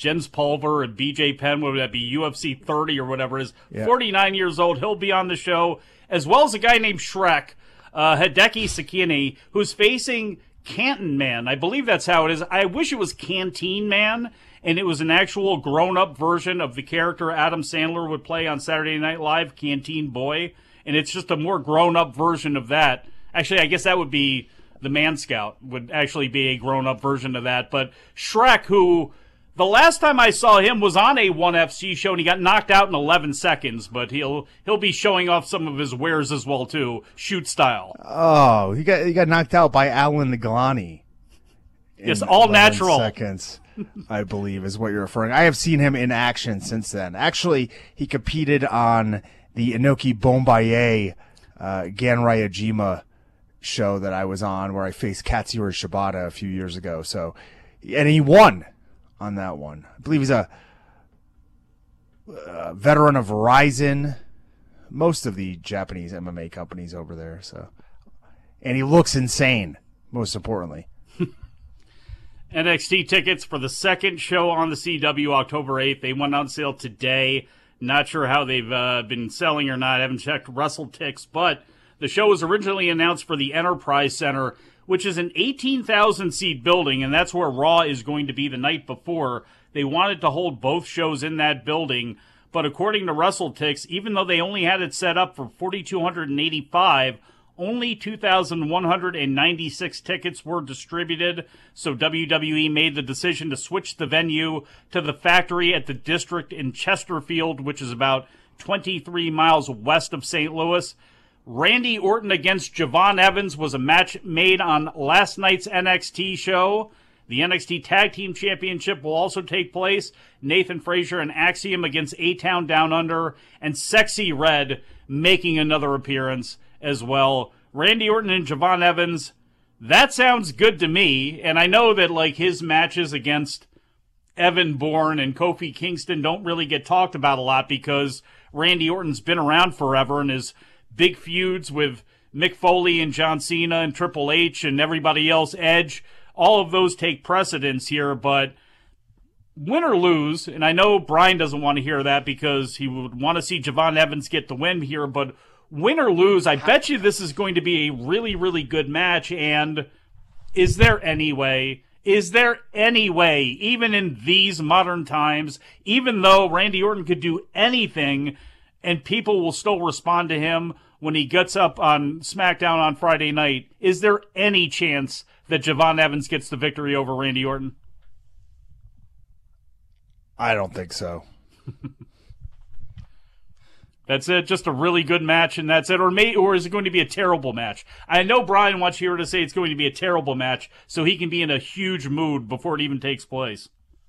Jens Pulver and B J Penn, what would that be, U F C thirty or whatever it is, Yeah. forty-nine years old. He'll be on the show, as well as a guy named Shrek, uh, Hideki Sakine, who's facing Canton Man. I believe that's how it is. I wish it was Canteen Man, and it was an actual grown-up version of the character Adam Sandler would play on Saturday Night Live, Canteen Boy, and it's just a more grown-up version of that. Actually, I guess that would be the Man Scout, would actually be a grown-up version of that. But Shrek, who the last time I saw him was on a ONE F C show, and he got knocked out in eleven seconds, but he'll he'll be showing off some of his wares as well, too, shoot style. Oh, he got he got knocked out by Alan Niglani. Yes, all natural. Seconds, I believe, is what you're referring. I have seen him in action since then. Actually, he competed on the Inoki Bombaye uh, Ganryujima show that I was on, where I faced Katsuyori Shibata a few years ago. So, and he won on that one. I believe he's a, a veteran of Verizon, most of the Japanese M M A companies over there. So, and he looks insane, most importantly. N X T tickets for the second show on the C W, October eighth. They went on sale today. Not sure how they've uh, been selling or not. I haven't checked WrestleTix, but the show was originally announced for the Enterprise Center, which is an eighteen thousand seat building, and that's where Raw is going to be the night before. They wanted to hold both shows in that building, but according to WrestleTix, even though they only had it set up for four thousand two hundred eighty-five, only two thousand one hundred ninety-six tickets were distributed, so W W E made the decision to switch the venue to the factory at the District in Chesterfield, which is about twenty-three miles west of Saint Louis. Randy Orton against Javon Evans was a match made on last night's N X T show. The N X T Tag Team Championship will also take place. Nathan Frazier and Axiom against A-Town Down Under, and Sexy Red making another appearance as well. Randy Orton and Javon Evans, that sounds good to me, and I know that like his matches against Evan Bourne and Kofi Kingston don't really get talked about a lot because Randy Orton's been around forever, and his big feuds with Mick Foley and John Cena and Triple H and everybody else, Edge, all of those take precedence here, but win or lose, and I know Brian doesn't want to hear that because he would want to see Javon Evans get the win here, but win or lose, I bet you this is going to be a really, really good match, and is there any way, is there any way, even in these modern times, even though Randy Orton could do anything, and people will still respond to him when he gets up on SmackDown on Friday night, is there any chance that Javon Evans gets the victory over Randy Orton? I don't think so. That's it, just a really good match, and that's it. Or may, or is it going to be a terrible match? I know Brian wants you to say it's going to be a terrible match so he can be in a huge mood before it even takes place.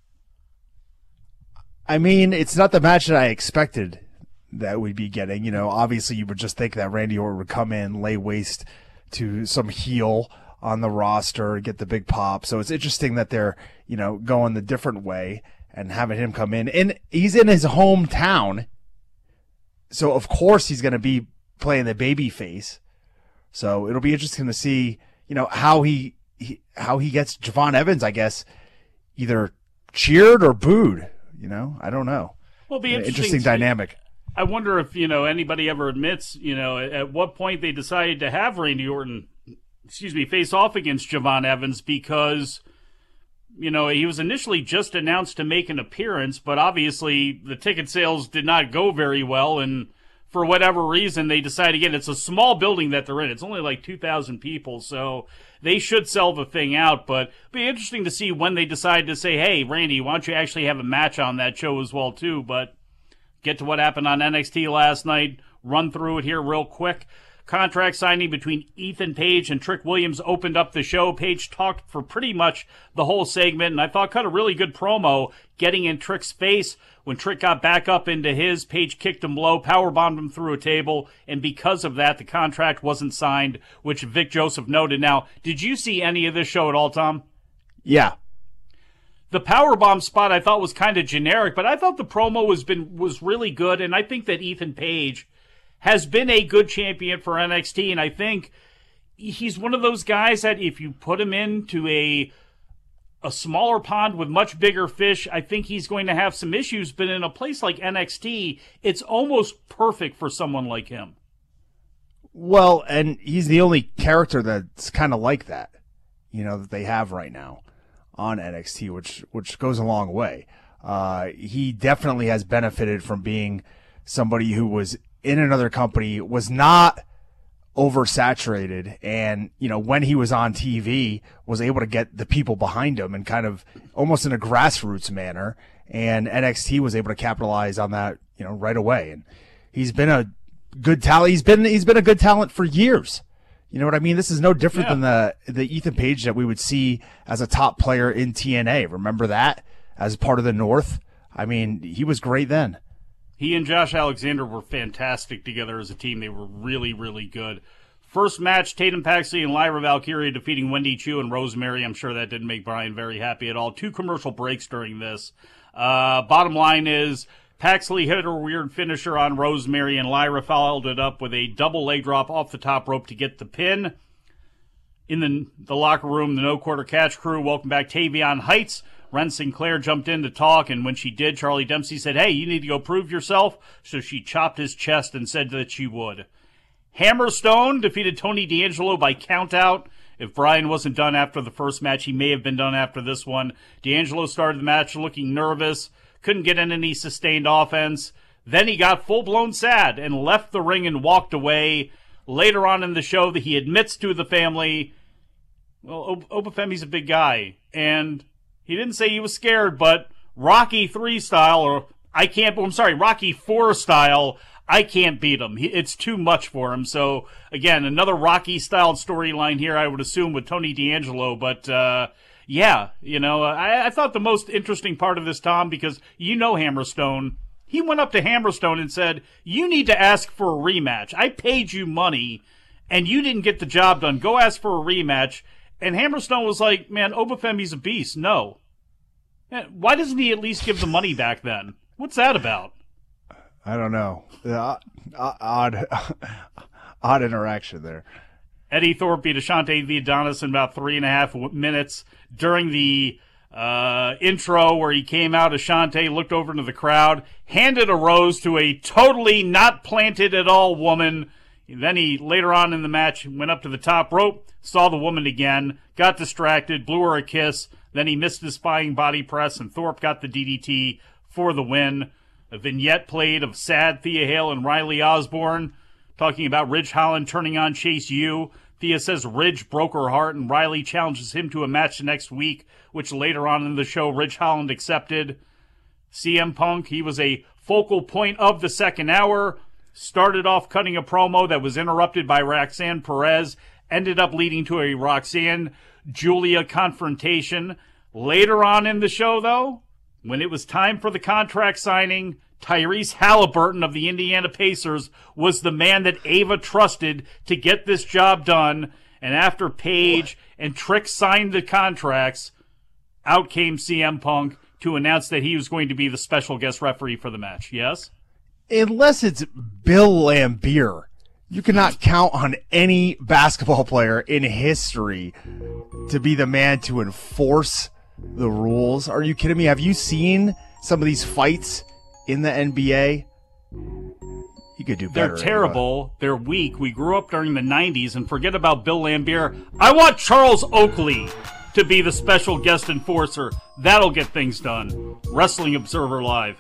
I mean, it's not the match that I expected that we'd be getting. You know, obviously you would just think that Randy Orton would come in, lay waste to some heel on the roster, get the big pop. So it's interesting that they're, you know, going the different way and having him come in. And he's in his hometown, so of course he's going to be playing the baby face. So it'll be interesting to see, you know, how he, he how he gets Javon Evans, I guess, either cheered or booed. You know, I don't know. Well, it'll be interesting, interesting dynamic. I wonder if, you know, anybody ever admits, you know, at what point they decided to have Randy Orton, excuse me, face off against Javon Evans, because, you know, he was initially just announced to make an appearance, but obviously the ticket sales did not go very well, and for whatever reason they decided, again, it's a small building that they're in. It's only like two thousand people, so they should sell the thing out, but it'll be interesting to see when they decide to say, hey, Randy, why don't you actually have a match on that show as well, too, but get to what happened on N X T last night, run through it here real quick. Contract signing between Ethan Page and Trick Williams opened up the show. Page talked for pretty much the whole segment, and I thought cut a really good promo getting in Trick's face. When Trick got back up into his, Page kicked him low, powerbombed him through a table, and because of that, the contract wasn't signed, which Vic Joseph noted. Now, did you see any of this show at all, Tom? Yeah. The powerbomb spot I thought was kind of generic, but I thought the promo was been was really good, and I think that Ethan Page has been a good champion for N X T, and I think he's one of those guys that if you put him into a a smaller pond with much bigger fish, I think he's going to have some issues. But in a place like N X T, it's almost perfect for someone like him. Well, and he's the only character that's kind of like that, you know, that they have right now on N X T, which which goes a long way. Uh, he definitely has benefited from being somebody who was in another company, was not oversaturated, and you know, when he was on T V, was able to get the people behind him and kind of almost in a grassroots manner, and N X T was able to capitalize on that, you know, right away. And he's been a good talent. He's been he's been a good talent for years. You know what I mean? This is no different yeah. than the the Ethan Page that we would see as a top player in T N A. Remember that as part of the North? I mean, he was great then. He and Josh Alexander were fantastic together as a team. They were really, really good. First match, Tatum Paxley and Lyra Valkyria defeating Wendy Chu and Rosemary. I'm sure that didn't make Brian very happy at all. Two commercial breaks during this. Uh, bottom line is, Paxley hit her weird finisher on Rosemary, and Lyra followed it up with a double leg drop off the top rope to get the pin. In the, the locker room, the No Quarter Catch crew welcome back Tavion Heights. Ren Sinclair jumped in to talk, and when she did, Charlie Dempsey said, hey, you need to go prove yourself. So she chopped his chest and said that she would. Hammerstone defeated Tony D'Angelo by countout. If Brian wasn't done after the first match, he may have been done after this one. D'Angelo started the match looking nervous, couldn't get in any sustained offense. Then he got full-blown sad and left the ring and walked away. Later on in the show, that he admits to the family, well, Obafemi's a big guy, and he didn't say he was scared, but Rocky three style, or I can't, I'm sorry, Rocky four style, I can't beat him. It's too much for him. So, again, another Rocky-style storyline here, I would assume, with Tony D'Angelo. But, uh, yeah, you know, I, I thought the most interesting part of this, Tom, because you know Hammerstone, he went up to Hammerstone and said, you need to ask for a rematch. I paid you money, and you didn't get the job done. Go ask for a rematch. And Hammerstone was like, man, Obafemi's a beast. No. Why doesn't he at least give the money back then? What's that about? I don't know. Uh, odd, odd interaction there. Eddie Thorpe beat Ashante the Adonis in about three and a half minutes. During the uh, intro where he came out, Ashante looked over into the crowd, handed a rose to a totally not planted at all woman. Then he, later on in the match, went up to the top rope, saw the woman again, got distracted, blew her a kiss. Then he missed his spying body press, and Thorpe got the D D T for the win. A vignette played of sad Thea Hale and Riley Osborne, talking about Ridge Holland turning on Chase U. Thea says Ridge broke her heart, and Riley challenges him to a match next week, which later on in the show, Ridge Holland accepted. C M Punk, he was a focal point of the second hour, started off cutting a promo that was interrupted by Roxanne Perez, ended up leading to a Roxanne-Julia confrontation. Later on in the show, though, when it was time for the contract signing, Tyrese Halliburton of the Indiana Pacers was the man that Ava trusted to get this job done. And after Paige and Trick signed the contracts, out came C M Punk to announce that he was going to be the special guest referee for the match. Yes? Unless it's Bill Laimbeer, you cannot count on any basketball player in history to be the man to enforce the rules. Are you kidding me? Have you seen some of these fights in the N B A? You could do better. They're terrible. They're weak. We grew up during the nineties, and forget about Bill Laimbeer. I want Charles Oakley to be the special guest enforcer. That'll get things done. Wrestling Observer Live.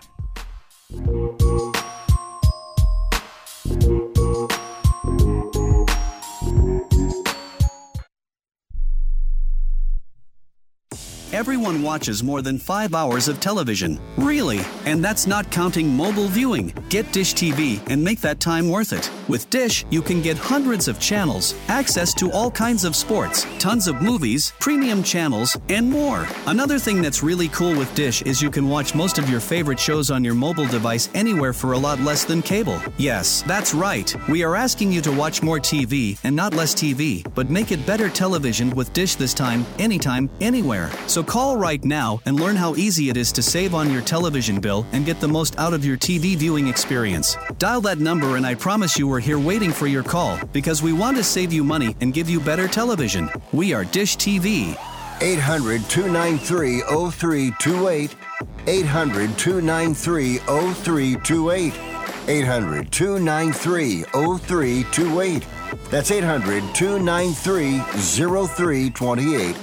Everyone watches more than five hours of television. Really? And that's not counting mobile viewing. Get Dish T V and make that time worth it. With Dish, you can get hundreds of channels, access to all kinds of sports, tons of movies, premium channels, and more. Another thing that's really cool with Dish is you can watch most of your favorite shows on your mobile device anywhere for a lot less than cable. Yes, that's right. We are asking you to watch more T V and not less T V, but make it better television with Dish this time, anytime, anywhere. So call right now and learn how easy it is to save on your television bill and get the most out of your T V viewing experience. Dial that number and I promise you we're here waiting for your call because we want to save you money and give you better television. We are Dish T V. eight hundred, two nine three, oh three two eight. eight hundred, two nine three, oh three two eight. eight hundred, two nine three, oh three two eight. That's eight hundred, two nine three, oh three two eight.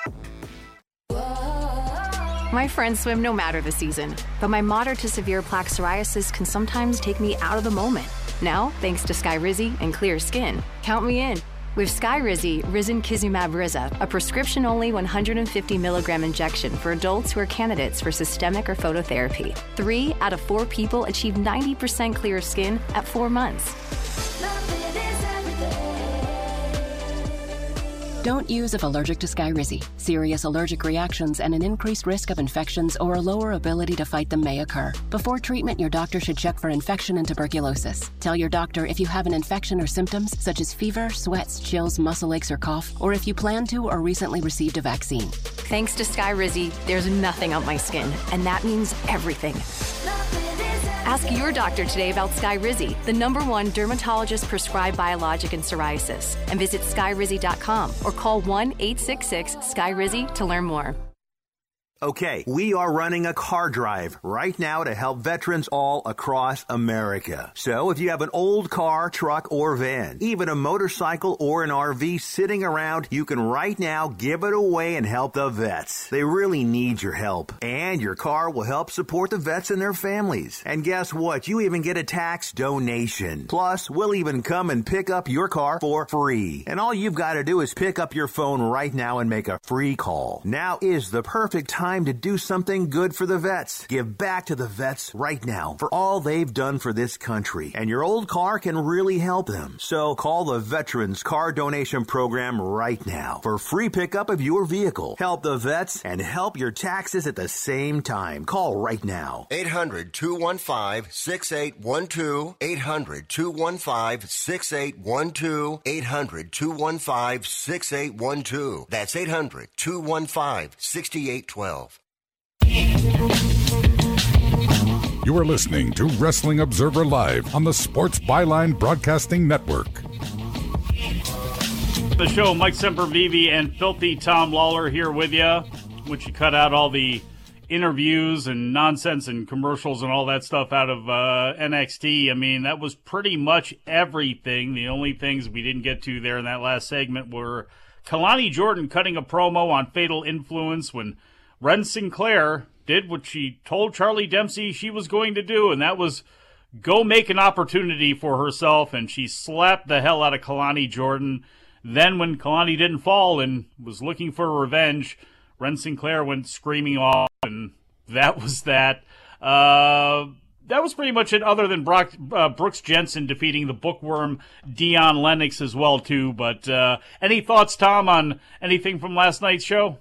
My friends swim no matter the season, but my moderate to severe plaque psoriasis can sometimes take me out of the moment. Now, thanks to Skyrizi and clear skin, count me in. With Skyrizi, Risankizumab Riza, a prescription-only one hundred fifty milligram injection for adults who are candidates for systemic or phototherapy. Three out of four people achieve ninety percent clear skin at four months. Don't use if allergic to Skyrizi. Serious allergic reactions and an increased risk of infections or a lower ability to fight them may occur. Before treatment, your doctor should check for infection and tuberculosis. Tell your doctor if you have an infection or symptoms such as fever, sweats, chills, muscle aches, or cough, or if you plan to or recently received a vaccine. Thanks to Skyrizi, there's nothing on my skin, and that means everything. Ask your doctor today about Skyrizi, the number one dermatologist-prescribed biologic in psoriasis, and visit skyrizi dot com or call one eight six six, S K Y R I Z Y to learn more. Okay, we are running a car drive right now to help veterans all across America. So if you have an old car, truck, or van, even a motorcycle or an R V sitting around, you can right now give it away and help the vets. They really need your help. And your car will help support the vets and their families. And guess what? You even get a tax donation. Plus, we'll even come and pick up your car for free. And all you've got to do is pick up your phone right now and make a free call. Now is the perfect time to do something good for the vets. Give back to the vets right now for all they've done for this country. And your old car can really help them. So call the Veterans Car Donation Program right now for free pickup of your vehicle. Help the vets and help your taxes at the same time. Call right now. eight hundred, two one five, six eight one two. eight hundred, two one five, six eight one two. eight hundred, two one five, six eight one two. That's eight hundred, two one five, six eight one two. You are listening to Wrestling Observer Live on the Sports Byline Broadcasting Network. The show, Mike Sempervive and Filthy Tom Lawler here with you, which you cut out all the interviews and nonsense and commercials and all that stuff out of uh, N X T. I mean, that was pretty much everything. The only things we didn't get to there in that last segment were Kalani Jordan cutting a promo on Fatal Influence when Ren Sinclair did what she told Charlie Dempsey she was going to do, and that was go make an opportunity for herself, and she slapped the hell out of Kalani Jordan. Then when Kalani didn't fall and was looking for revenge, Ren Sinclair went screaming off, and that was that. Uh, that was pretty much it, other than Brock, uh, Brooks Jensen defeating the bookworm Dion Lennox as well, too. But uh, any thoughts, Tom, on anything from last night's show?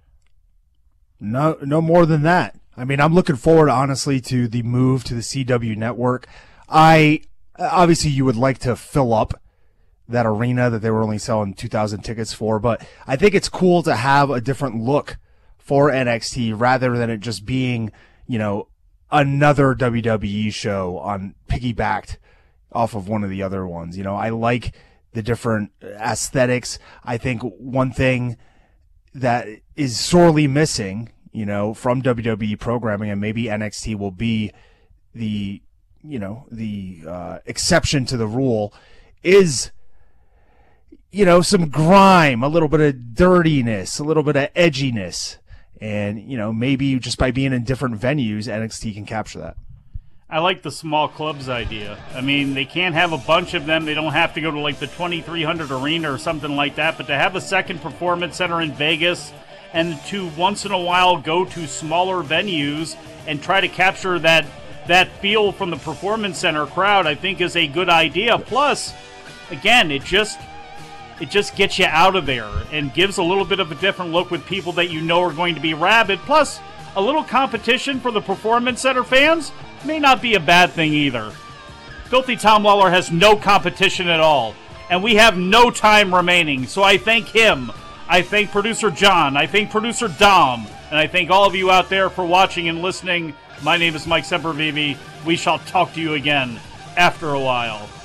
No, no more than that. I mean, I'm looking forward, honestly, to the move to the C W network. I obviously you would like to fill up that arena that they were only selling two thousand tickets for, but I think it's cool to have a different look for N X T rather than it just being, you know, another W W E show on piggybacked off of one of the other ones. You know, I like the different aesthetics. I think one thing that is sorely missing, you know, from W W E programming, and maybe N X T will be the, you know, the uh, exception to the rule, is, you know, some grime, a little bit of dirtiness, a little bit of edginess. And, you know, maybe just by being in different venues, N X T can capture that. I like the small clubs idea. I mean, they can't have a bunch of them. They don't have to go to like the twenty-three hundred arena or something like that. But to have a second performance center in Vegas and to once in a while go to smaller venues and try to capture that that feel from the performance center crowd, I think is a good idea. Plus, again, it just it just gets you out of there and gives a little bit of a different look with people that you know are going to be rabid. Plus, a little competition for the performance center fans may not be a bad thing either. Filthy Tom Lawler has no competition at all, and we have no time remaining, so I thank him. I thank producer John. I thank producer Dom. And I thank all of you out there for watching and listening. My name is Mike Sempervive. We shall talk to you again after a while.